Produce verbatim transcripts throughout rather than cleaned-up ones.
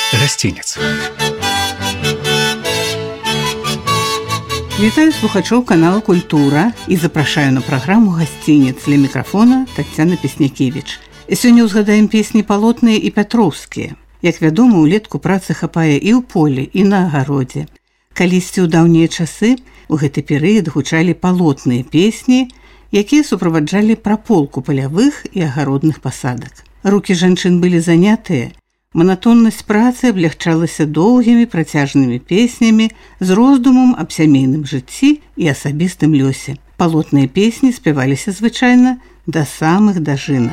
Гостиница. Вітаю слухачоў канала «Культура» і запрашаю на праграму «Гостиниц». Для мікрафона Таццяна Песнякевіч. Сёння ўзгадаем песні палотныя і пятроўскія. Як вядома, улетку працы хапае і ў полі, і на агародзе. Калісьці ў даўнія часы у гэты перыяд гучалі палотныя песні, якія суправаджалі праполку палявых і агародных пасадак. Рукі жанчын былі занятыя, манатоннасць працы аблягчалася доўгімі працяжнымі песнямі з роздумам аб сямейным жыцці і асабістым лёсе. Палотныя песні спяваліся звычайна да самых дажынак.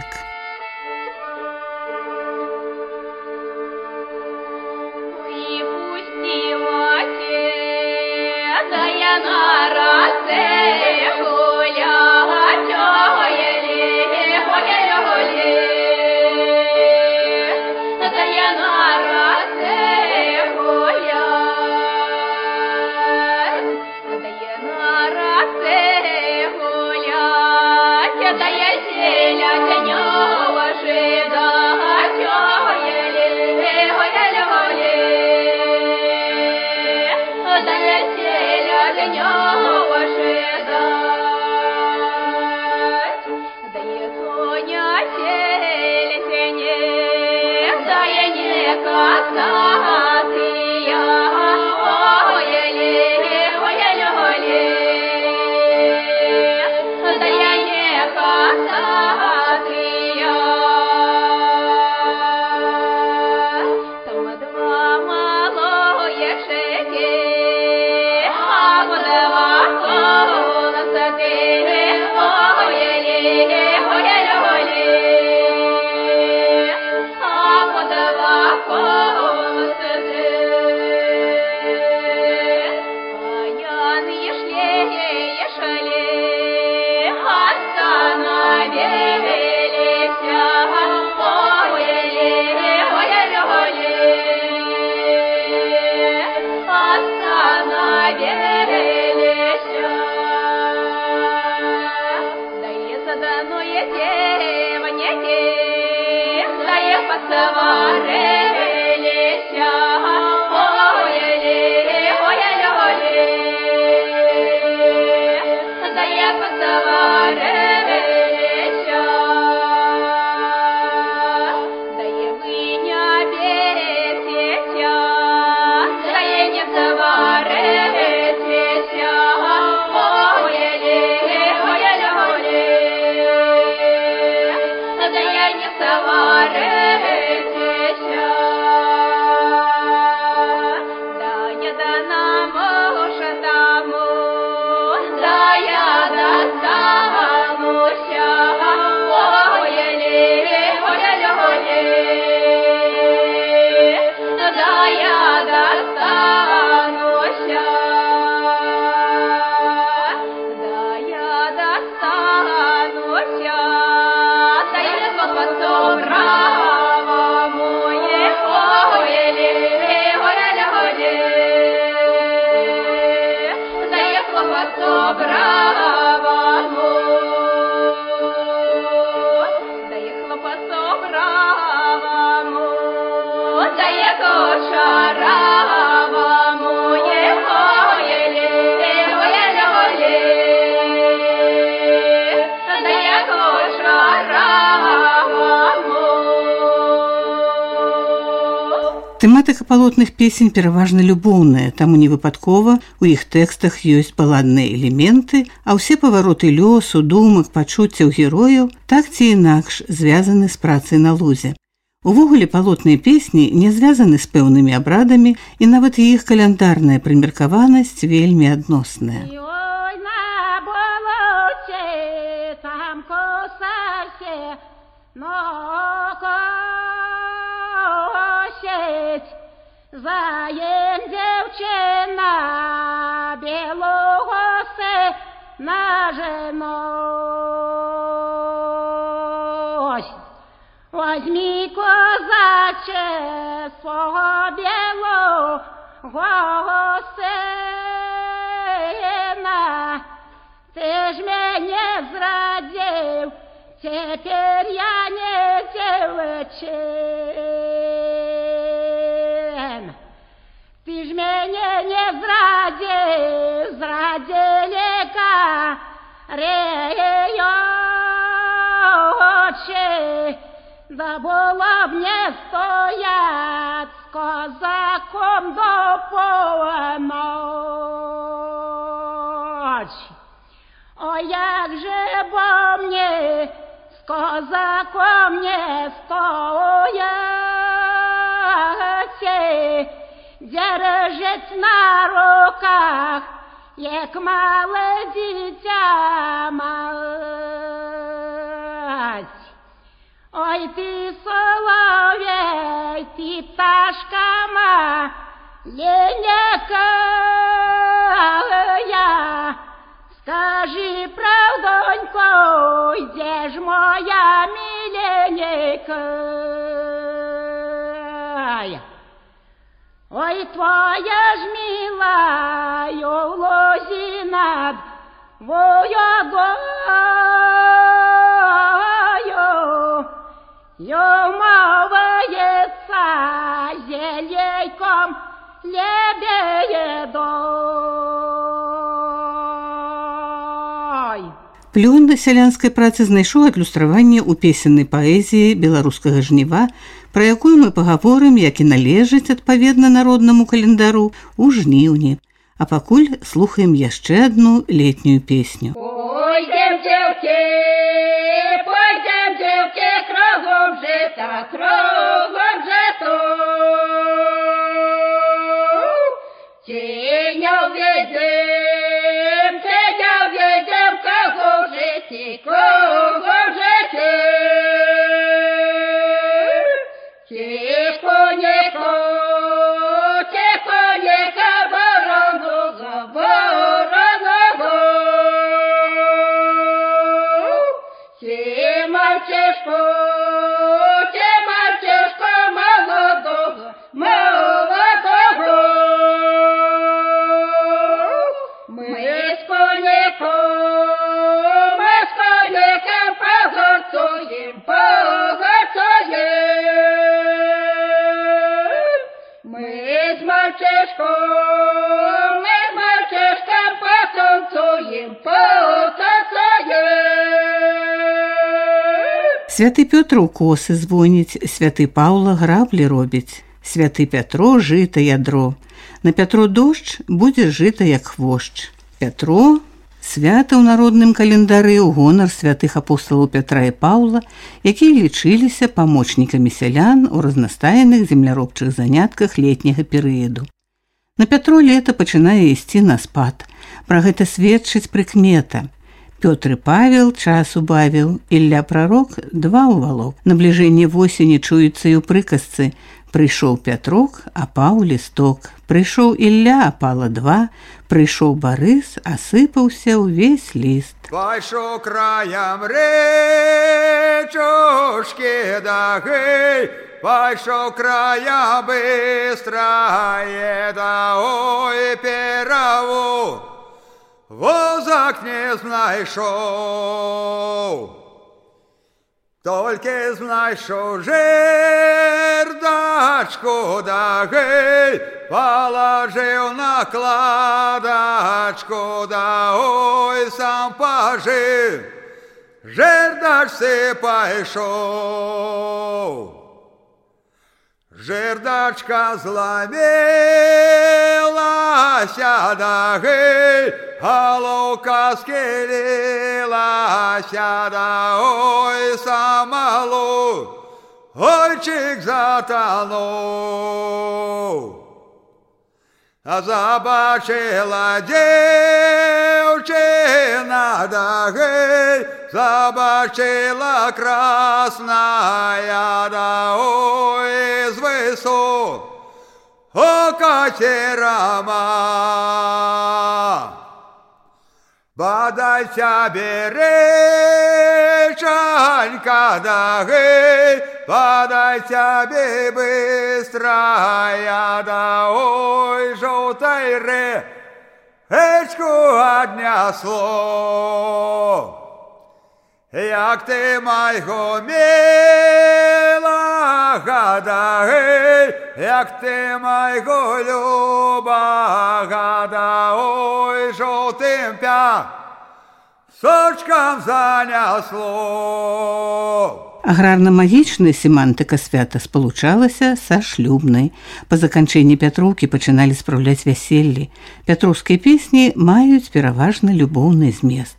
Тэматыка палотных песень пераважна любоўная, таму невыпадкова у іх тэкстах ёсць баладныя элементы, а ўсе павароты лёсу, думак, пачуццяў герояў так ці інакш звязаны з працай на лузе. Увогуле палотныя песні не звязаны з пэўнымі абрадамі, і нават іх каляндарная прымеркаванасць вельмі адносная. Заєм дівчина білого сина женось. Возьми, козаче, свого білого сина, ти ж мене зрадив, тепер я не дівчина. речи, да было мне стоять с козаком до полночи. О, як же бо мне с козаком не стоять, держать на руках, як мале дитя мать. Ой, ты соловей, ты пташка маленькая, скажи, правдонько, где ж моя миленькая? Ой, твоя ж милая в лозе над воягою, юмовается зельейком лебедой. Плён сялянскай працы знайшоў адлюстраванне ў песеннай паэзіі беларускага жніва, пра якую мы пагаворым, як і належыць адпаведна народнаму календару у жніўні. А пакуль слухаем яшчэ одну летнюю песню. Пойдем, девки, пойдем, девки, кругом жито, кругом жито. Тенью ведем, тенью ведем, кругом жити, кругом жити. Тихонько, тихонько, вороного, вороного. Ти мальчишко, ти мальчишко молодого, молодого. Мы с коньком, мы с коньком погорцуем, погорцуем. Мы с мальчишком, мы с мальчишком потанцуем, потанцуем. Святы Пётр у косы звоніць, святы Паўла граблі робіць. Святы Пятро жыта ядро. На Пятро дождж будзе жыта як хвошч. Пятро свята ў народным календары ў гонар святых апосталаў Пятра і Паўла, якія лічыліся памочнікамі сялян у разнастайных земляробчых занятках летняга перыяду. На Пятро лета пачынае ісці на спад. Пра гэта сведчыць прыкмета. Пётр і Павел час убавіў, Ілля прарок два ўвалок. Набліжэнне восені чуецца і ў прыказцы. Прыйшоў Пятрок, апаў лісток. Прыйшоў Ілля, апала два. Прыйшоў Барыс, асыпаўся ўвесь ліст. Пайшоў краям рэчушкі да гэй, пайшоў края быстрае да ой пераву. Возак не знайшоў, толькі знайшоў жердачку да гэй, палажыў на кладачку да ой сам пажыў, жердачцы пайшоў. Жердачка зламелася да гэй, головка скілілася да ой самалу, ойчик затонув. А забачила дівчина да гей, забачила красная да ой з висот ока терама. Бадайся беречанька да гей, бадайся бе быстрая да ой жовтай речку однясло. Як ти майго милага да гей, як ти майго любага да ой жовтим пя сочкам занесло. Аграрна-магічная семантыка свята спалучалася са шлюбнай. Па заканчэнні Пятроўкі пачыналі спраўляць вяселлі. Пятроўскія песні маюць пераважна любоўны змест.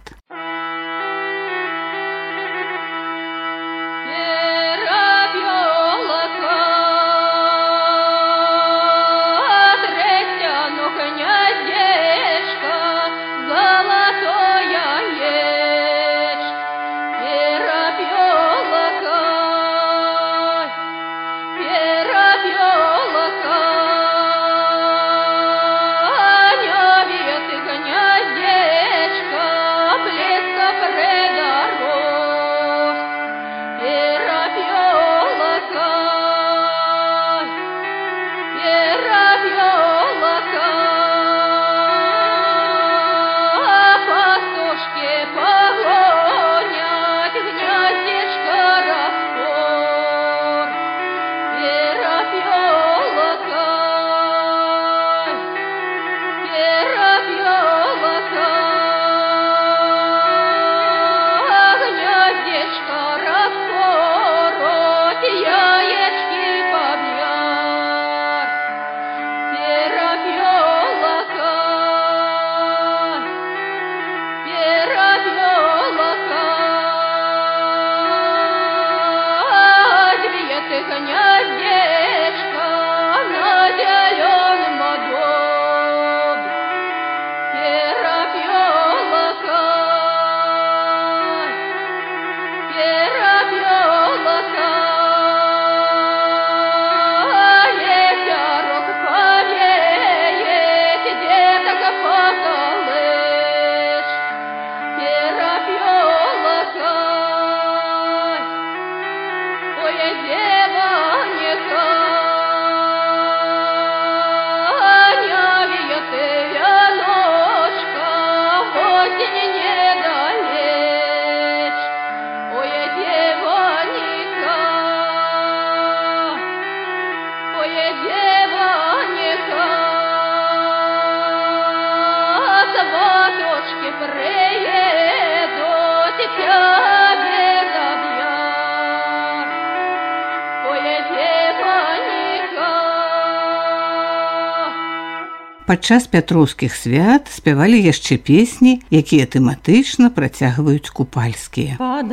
Падчас пятроўскіх свят спявалі яшчэ песні, якія тэматычна працягваюць купальскія. Под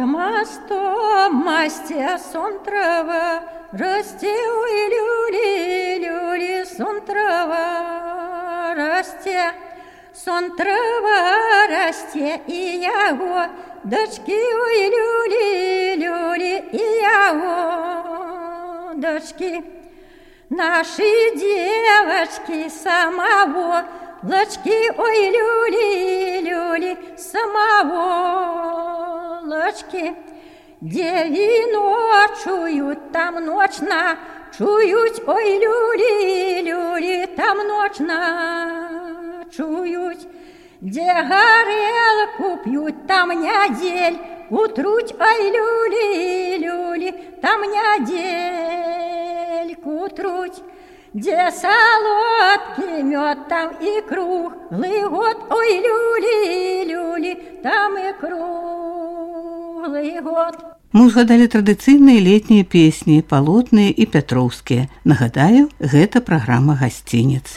мостом масте сон трава, расте ой люли, люли сон трава, расте, сон трава расте и яго, дочки ой люли, люли и яго, дочки. Наши девочки самого, лочки, ой, люли, люли, самого, лочки. Деви ночуют, там ночно, чуют, ой, люли, люли, там ночно, чуют. Где горелку пьют, там недель, утруть, ой, люли, люли, там недель, утруть. Где солодкий мед, там и круглый год, ой, люли, люли, там и круглый год. Мы ўзгадалі традыцыйныя летнія песні, палотныя і пятроўскія. Нагадаю, гэта праграма «Гасцінец».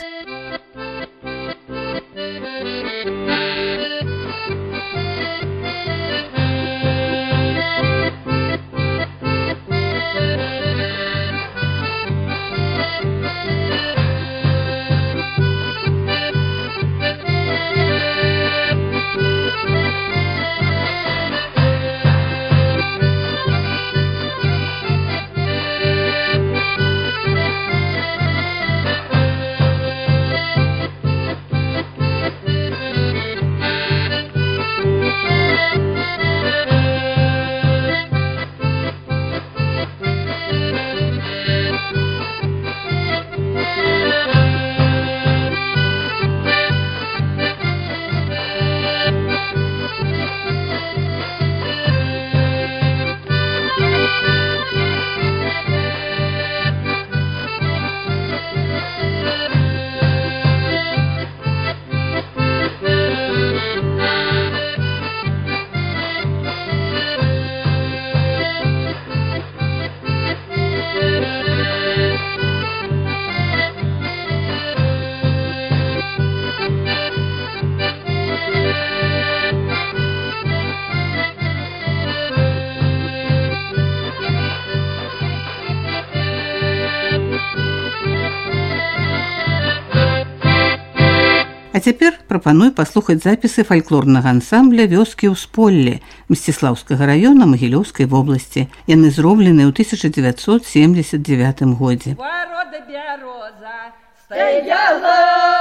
цяпер прапаную паслухаць запісы фальклорнага ансамбля вёскі ўсполле Мсціслаўскага раёна Магілёўскай вобласці. Яны зроблены ў тысяча дзевяцьсот семьдесят девятым годзе. Ворота бяроза стояла,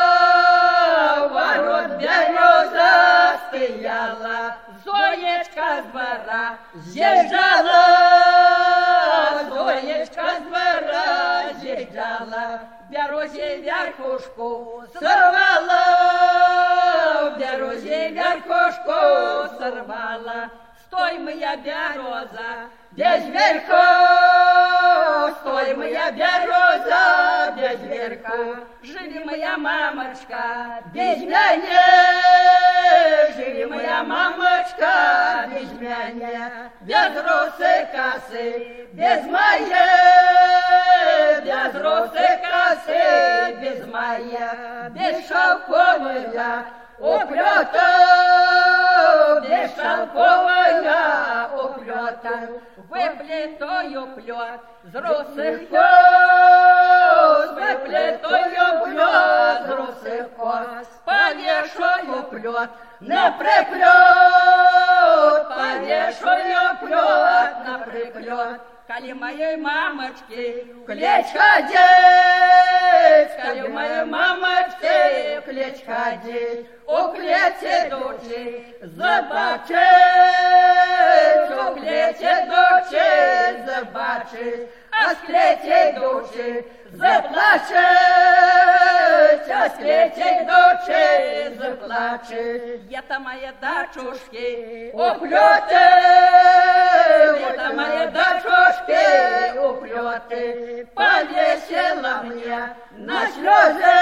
ворот бяроза стояла, Зоечка з двора з'їжджала, Зоечка з двора з'їжджала, в березе верхушку сорвала, в березе верхушку сорвала. Стой, моя береза, без верха, стой, моя береза, без верха. Живи, моя мамочка, без меня, живи, моя мамочка, без меня, без росы косы, без моей, без росы косы, без моя, без шелковая уплета, без шелковая уплета, выплетаю плет з русых кос, выплетаю плет з русых кос, повешаю плет на приплет, повешаю плет на приплет. Коли моей мамочки клеч ходить, коли моей мамочки клеч ходить, у клечи дочи забачить, у клечи дочи забачить, а с клечи дочи заплачить, а с клечи дочи заплачить. Это мои дочушки уплеты, это мои дочушки уплеты, повесила мне на слезы,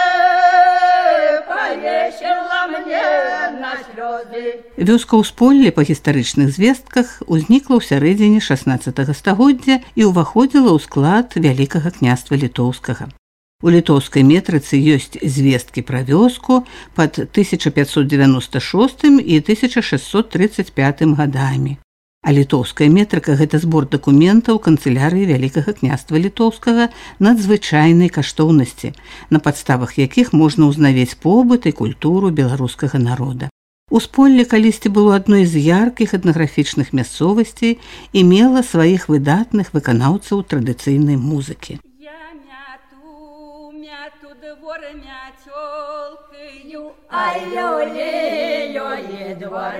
повесила мне на слезы. Вёска ўсполле па гістарычных звестках узнікла ў сярэдзіне шаснаццатага стагоддзя і ўваходзіла ў склад Вялікага княства літоўскага. У літоўскай метрыцы ёсць звесткі пра вёску пад тысяча пятьсот девяносто шостым і тысяча шестьсот тридцать пятым гадамі. А літоўская метрыка – гэта збор дакументаў канцылярыі Вялікага княства літоўскага надзвычайнай каштоўнасці, на падставах якіх можна ўзнавець побыт і культуру беларускага народа. Усполле калісьці было адной з яркіх этнаграфічных мясцовасцей і мела сваіх выдатных выканаўцаў традыцыйнай музыкі. Я мяту, мяту двор мятёлкаю, ай лё-ле-лё-ле, двор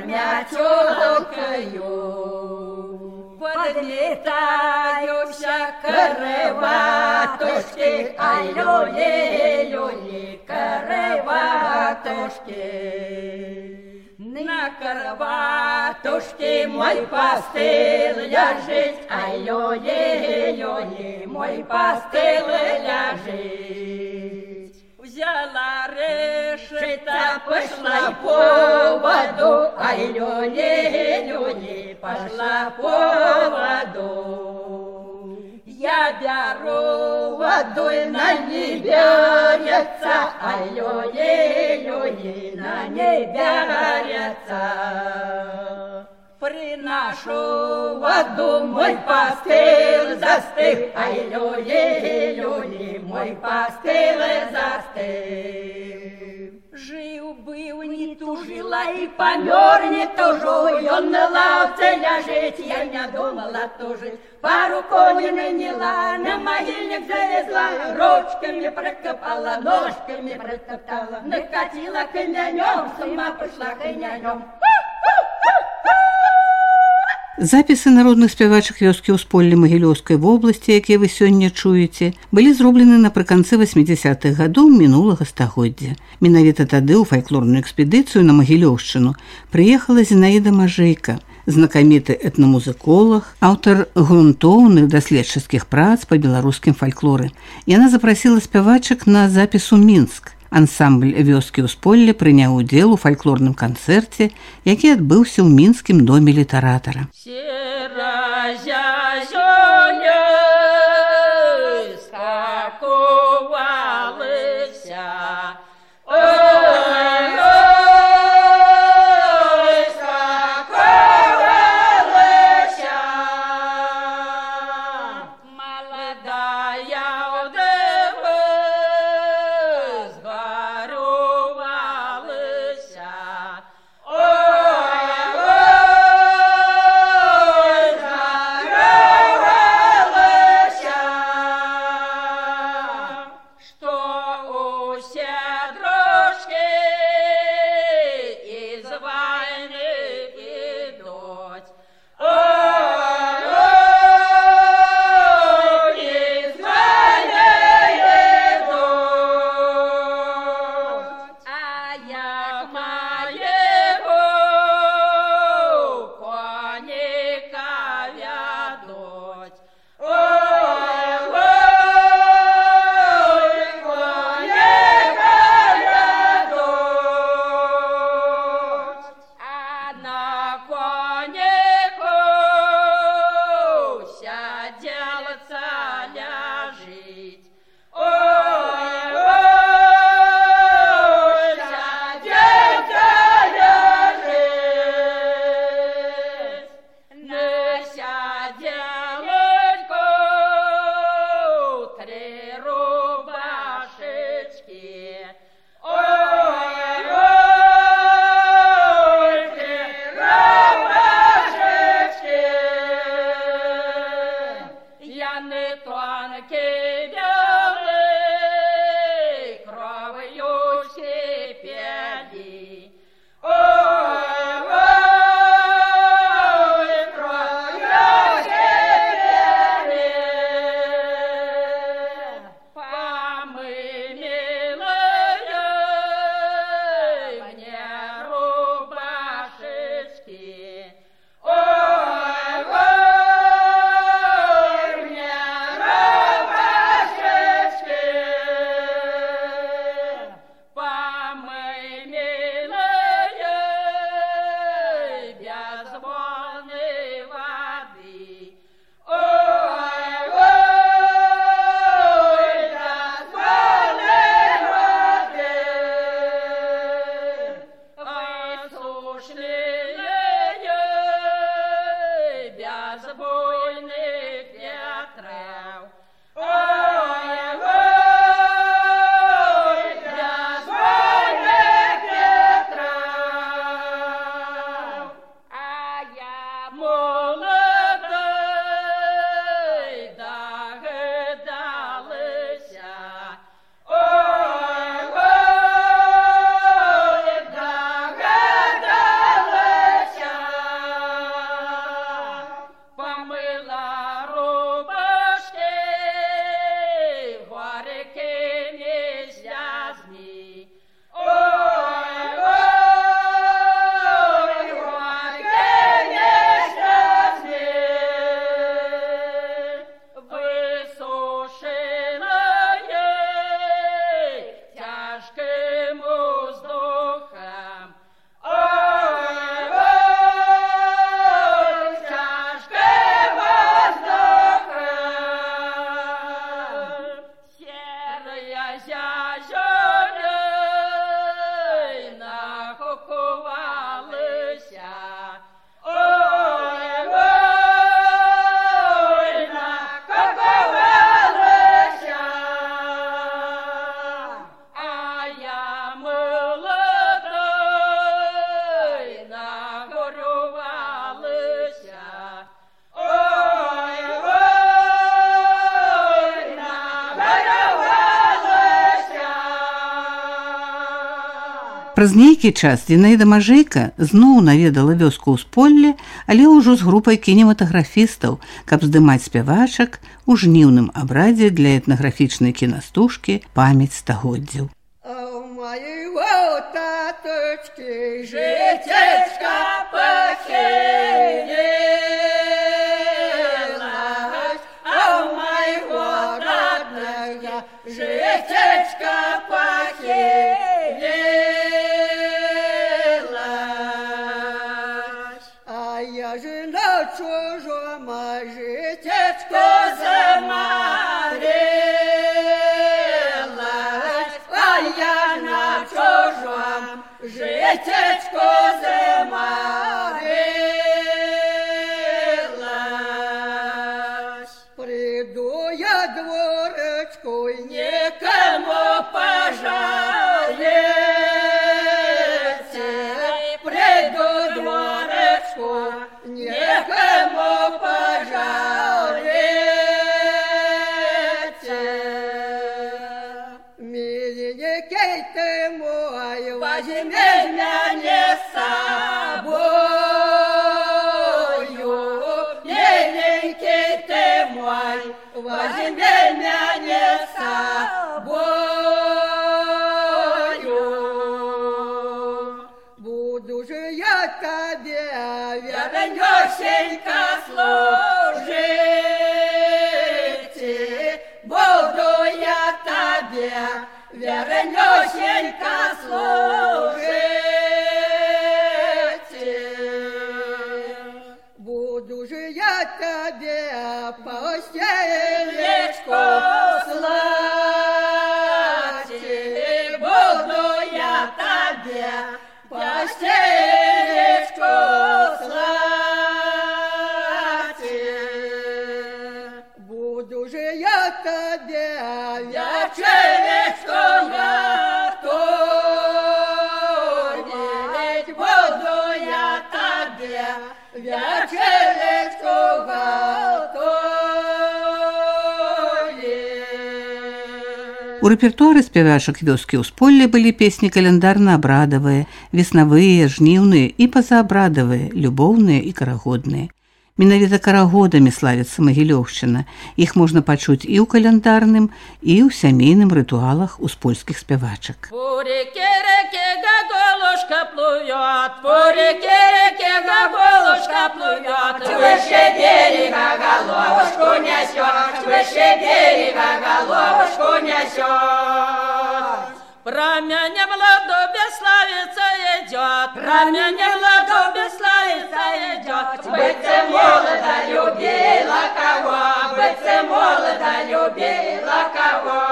мятёлкаю. Подлетаюся караватушки, ай лё-ле-лё-ле, караватушки. На караватушке мой постыл ляжит, ай лё-ле-лё-ле, мой постыл ляжит. Взяла решета, пошла по воду, ай лё-ле-лё-ле, пошла по воду. Я беру воду, и на ней берется, ай лё-ле-лё-ле, на ней берется. Приношу воду, мой постыл застыл, ай лё-ле-лё-ле, мой постыл застыл. Жил-был, не тужила и помер, не тужу, и он на лавце ляжет, я не думала тужить. Пару коней наняла, на могильник залезла, ручками прокопала, ножками протоптала, накатила конянем, с ума пошла конянем. Запісы народных спявачак вёскі ўсполле Магілёўскай вобласці, якія вы сёння чуеце, былі зроблены напрыканцы васьмідзясятых гадоў мінулага стагоддзя. Менавіта тады ў фальклорную экспедыцыю на Магілёўшчыну прыехала Зінаіда Мажэйка, знакаміты этнамузыколог, аўтар грунтоўных даследчыцкіх прац па беларускім фальклоры. Яна запрасіла спявачак на запіс у Мінск. Ансамбль вёскі ўсполле прыняў удзел у фальклорным канцэрце, які адбыўся ў мінскім доме літаратара. Горювали тонкий белый, кровью все пяди. Ой, ой, кровью все пяди. Помой, милая, мне рубашечки. Ой, ой, мне рубашечки. Помой, милая, без волны воды. Ой, ой, без волны воды. Высушленные, без буйных ветров. Ой, ой, без буйных ветров. А я молодой, догадалася. Ой, ой, догадалася. Помыла рубашки горькими слезами. Ой, ой, горькими слезами. Высушенная тяжким воздухом. Ой, ой, тяжким воздухом. Серая зязёней нахукувалася. Ой, ой, нахукувалася. А я молодой, нагорювалася. Ой, ой, нагорювалася. Праз нейкі час Зінаіда Мажэйка зноў наведала вёску ў Сполле, але ўжо з групай кінематаграфістаў, каб здымаць спявачак у жніўным абрадзе для этнаграфічнай кінастужкі «Памяць стагоддзяў». А у моего таточки Житечка похилилась, а у моего родного житечка похилилась. а я же на чужом житечко Заморилась, а я на чужом житечко заморилась. приду я дворочку Никому пожалеться, приду дворечку, никому пожалеться. миленький ты мой, Возьми меня не с собою, миленький ты мой, возьми меня не с собою. буду же я тебе Вернёшенька служить, буду я тебе, вернёшенька служить. буду же я тебе постелечку слать, буду я тебе постелечку слать. буду же я тебе Вечеречку готовить, буду я тебе вечеречку готовить. У рэпертуары спявачак вёскі ўсполля былі песні каляндарна-абрадавыя, веснавыя, жніўныя і пазаабрадавыя, любоўныя і карагодныя. Менавіта карагодамі славіцца Магілёўшчына. Іх можна пачуць і ў каляндарным, і ў сямейным рытуалах успольскіх спявачак. По реке, реке, гоголушка плывет, по реке, реке, гоголушка плывет, выше берега головушку несет, выше берега головушку несет. Промянем ладу бесславица идет, промянем ладу бесславица идет. Быть молодо любила кого, быть молодо любила кого.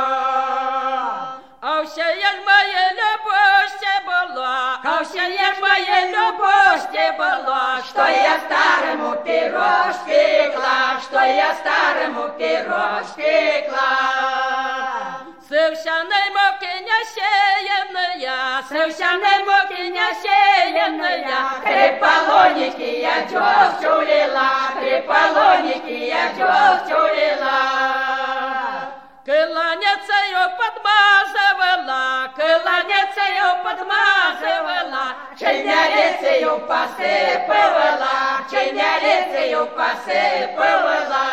А все ж моя любовь была, а все ж моя любовь была, что я старому пирожки кла, что я старому пирожки кла. Совершенной муки несеянная, совершенной муки несеянная, креполоники я дёгтю лила, креполоники я дёгтю лила. Кланяцею подмазывала, кланяцею подмазывала, чинялицею посыпывала, чинялицею посыпывала.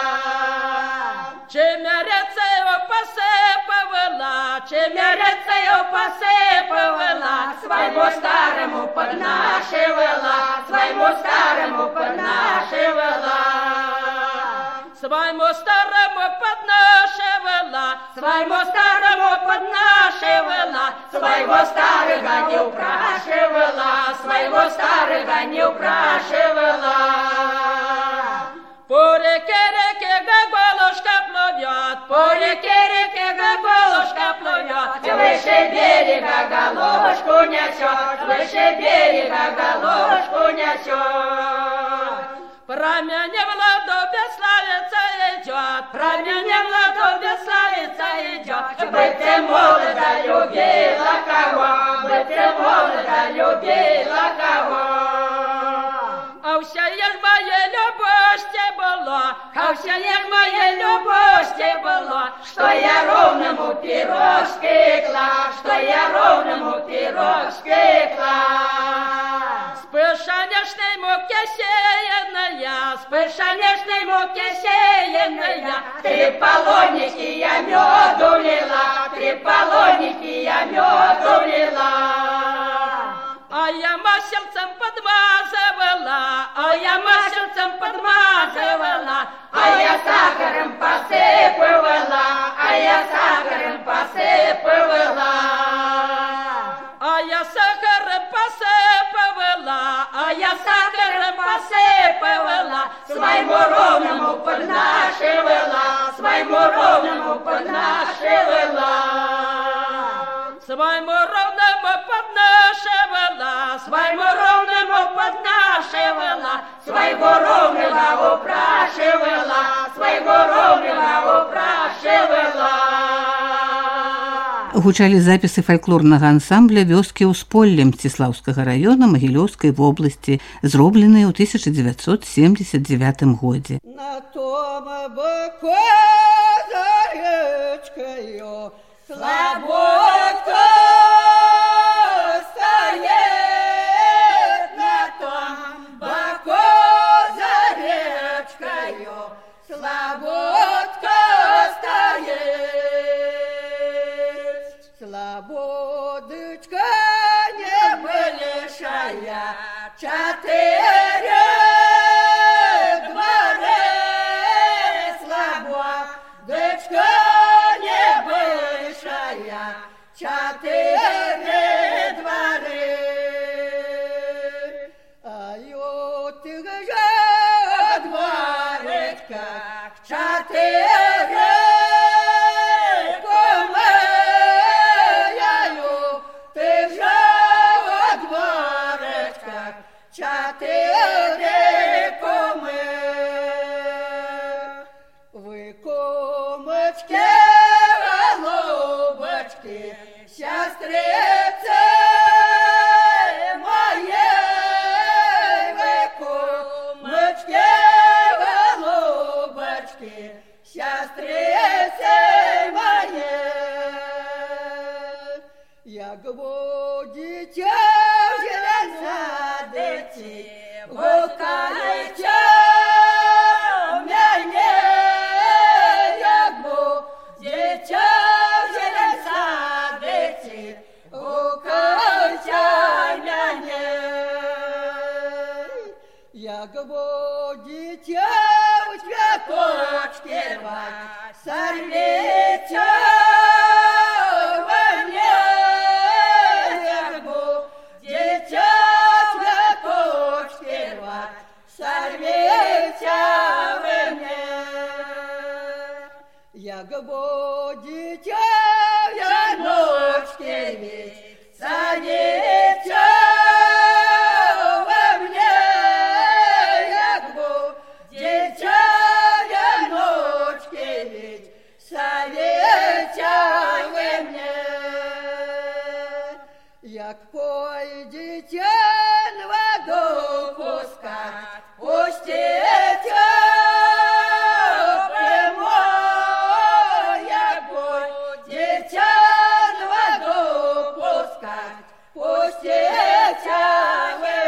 Чемерецею посыпывала, чемерецею посыпывала, своему старому поднашивала, своему старому поднашивала. Своему старому поднашивала, своему старому поднашивала, своего старого не упрашивала, своего старого не упрашивала. По реке, реке, гоголушка плывет, по реке, реке, гоголушка плывет, выше берега головушку несет, выше берега головушку несет. Промянем ладу бесславица идет, промянем ладу бесславица идет. Быть ты молодо любила кого, быть ты молодо любила кого. А вся ж моя любовь была, а вся ж моя любовь была, что я ровному пирожки кла, что я ровному пирожки кла. С пышанешной муки сеянная, с пышанешной муки сеянная, три полоники я меду лила, три полоники я меду лила. А я маслицем подмазывала, а я маслицем подмазывала, а я сахаром посыпывала, а я сахаром посыпывала. А я сахаром посыпывала, а я сахаром посыпывала, своему ровному поднашивала, своему ровному поднашивала. Своему ровному поднашивала, своему ровному поднашивала, своего ровного упрашивала, своего ровного упрашивала. Гучалі запісы фальклорнага ансамбля вёскі ўсполля Мсціслаўскага раёна Магілёўскай вобласці, зробленыя ў тысяча дзевяцьсот семьдесят девятым годзе. На том боку за речкою слободка стоит, на том боку за речкою слободка стоит. Слободочка небольшая, четыре дворы, слободочка небольшая, четыре дворы. А ют же дворечка, четыре четыре кумы. Вы, кумочки, голубочки, сестрицы моей, вы, кумочки, голубочки, сестрицы моей. як будете садити, гукайте мене, як будете садити, гукайте мене, як будете у цвіточки рвать, сорвите во мне, як будете цветочки рвать, сорвите во мне, як будете веночки ведь, садите во мне, як будете веночки ведь, садите во мне, як пойдете на воду пускать, пустите прямой, як будете на воду пускать, пустите вы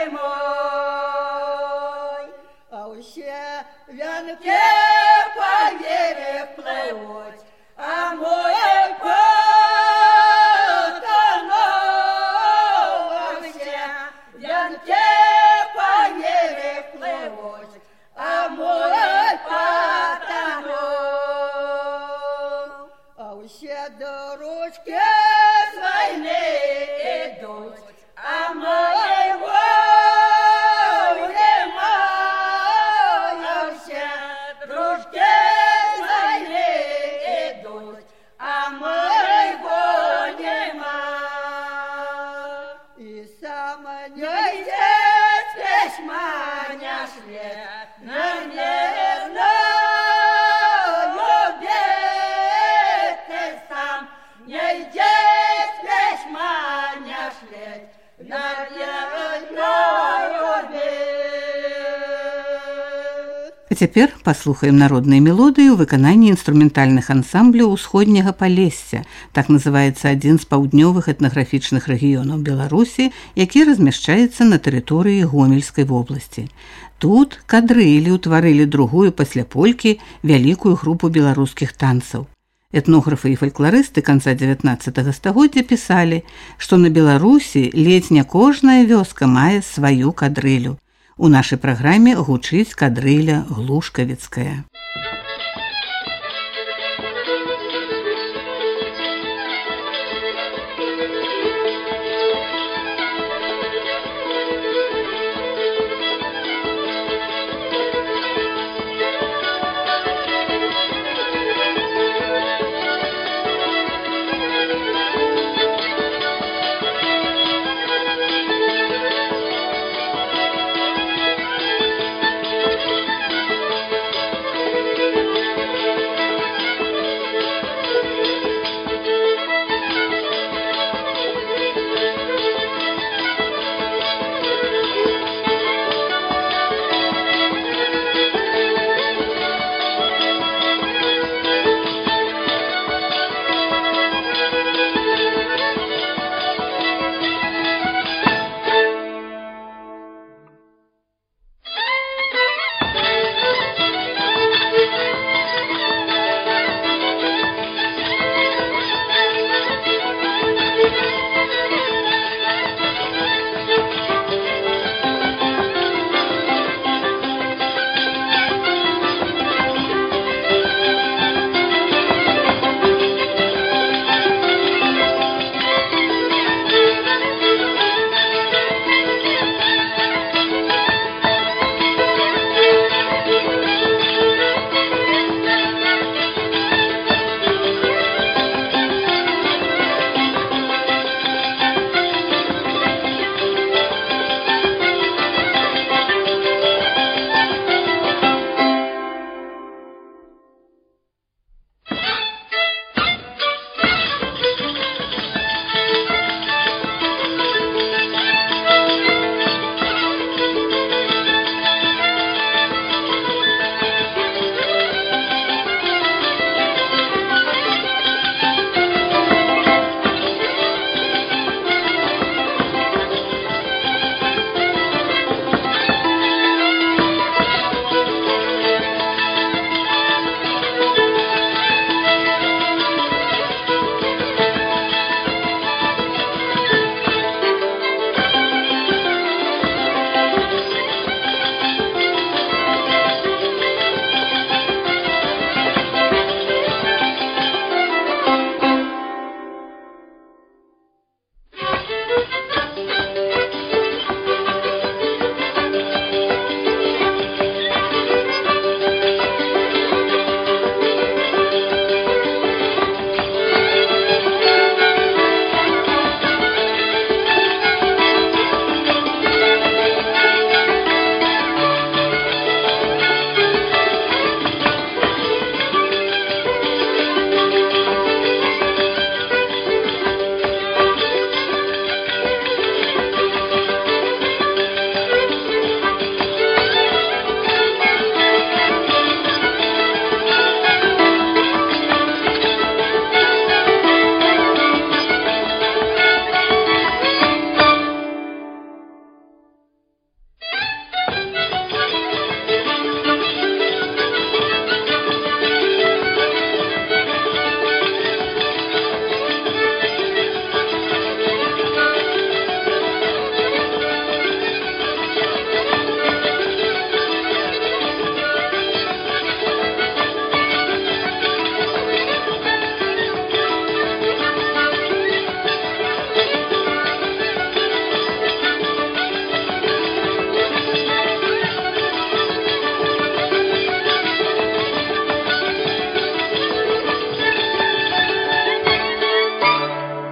мой, а усе вянки по вере плывут, а мой потонул, а все вянки по вере плывут, а мой потонул, а все дорожки с войны идут, а моего нема, а все дружки с войны идут, а моего нема. И сам не здесь письма не шлет, на нежно любит, ты сам не здесь письма не шлет, на нежно любит. А цяпер паслухаем народныя мелодыі ў выкананні інструментальных ансамбляў усходняга Палесся. Так называецца адзін з паўднёвых этнаграфічных рэгіёнаў Беларусі, які размяшчаецца на тэрыторыі Гомельскай вобласці. Тут кадрылі ўтварылі другую пасля полькі вялікую групу беларускіх танцаў. Этнографы і фалькларысты канца дзевятнаццатага стагоддзя пісалі, што на Беларусі ледзь не кожная вёска мае сваю кадрылю. У нашай праграме гучыць кадрыля глушкавіцкая. Thank you.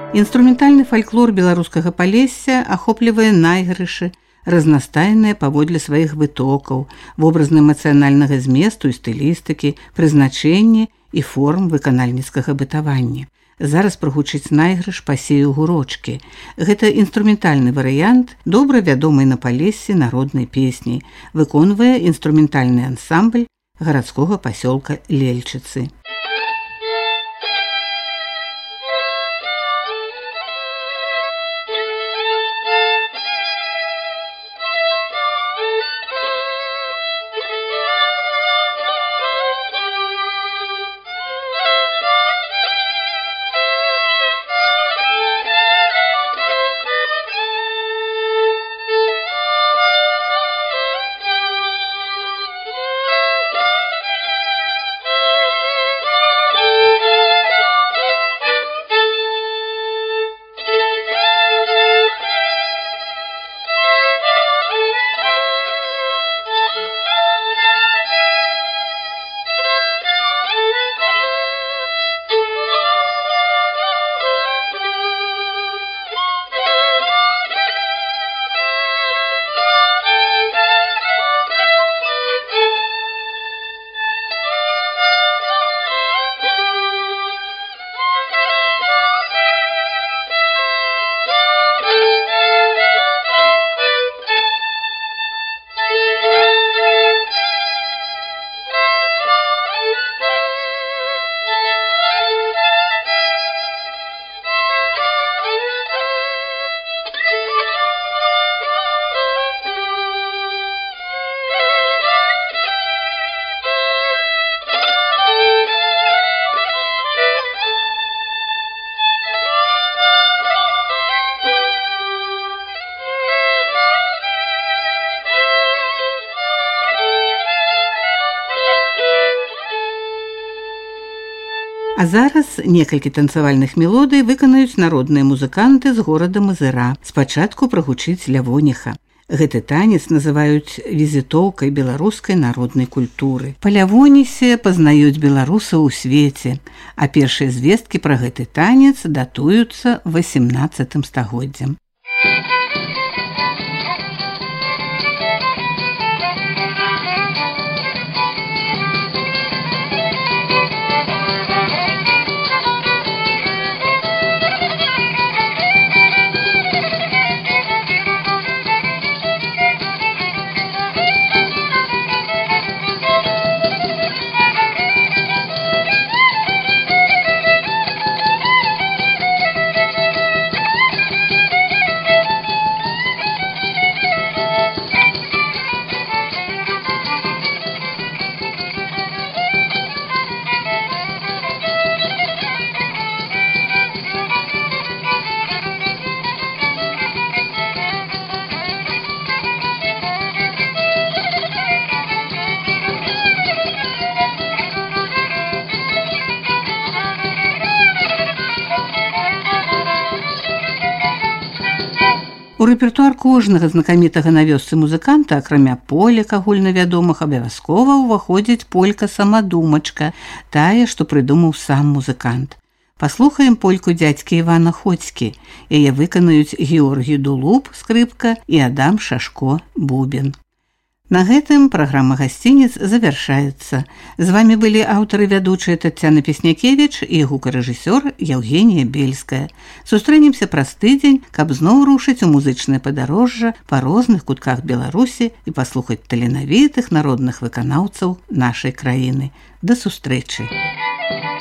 Інструментальны фальклор беларускага Палесся ахоплівае найгрышы, разнастайныя паводле сваіх вытокаў, вобразна-эмацыянальнага зместу і стылістыкі, прызначэння і форм выканальніцкага бытавання. Зараз прагучыць найгрыш «Пасею гурочкі». Гэта інструментальны варыянт добра вядомай на Палессі народнай песні, выконвае інструментальны ансамбль гарадскога пасёлка Лельчыцы. А зараз некалькі танцавальных мелодый выканаюць народныя музыканты з горада Мазыра. Спачатку прагучыць лявоніха. Гэты танец называюць візітоўкай беларускай народнай культуры. Па лявонісе пазнаюць беларусаў у свеце, а першыя звесткі пра гэты танец датуюцца васемнаццатым стагоддзям. У рэпертуар кожнага знакамітага на вёсцы музыканта, акрамя полек агульнавядомых, абавязкова ўваходзіць полька-самадумачка, тая, што прыдумаў сам музыкант. Паслухаем польку дзядзькі Івана Хоцькі. Яе выканаюць Георгій Дулуб, скрыпка, і Адам Шашко, бубен. На гэтым праграма «Гасцінец» завяршаецца. З вамі былі аўтары вядучыя Таццяна Песнякевіч і гукарэжысёр Евгенія Бельская. Сустрэнемся праз тыдзень, каб зноў рушыць у музычнае падарожжа па розных кутках Беларусі і паслухаць таленавітых народных выканаўцаў нашай краіны. Да сустрэчы!